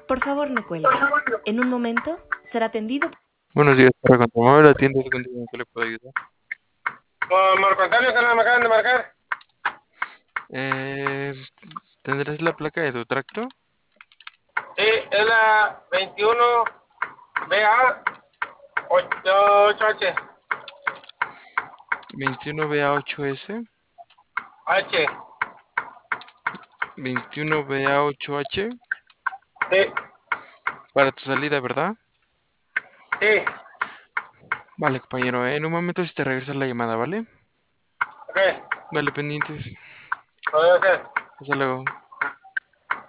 Por favor, no cuelgue. En un momento será atendido. Buenos días, para continuar la tienda de contigo, ¿en qué le puedo ayudar? Marco Antonio, que no me acaban de marcar. Eh, ¿Tendrás la placa de tu tracto? Sí, es la 21 BA 88H. 21BA8S, H. 21BA8H, Sí, para tu salida, ¿verdad? sí. Vale, compañero, en un momento si te regresa la llamada, ¿vale? Ok. Vale, pendientes. Puede ser. Hasta luego.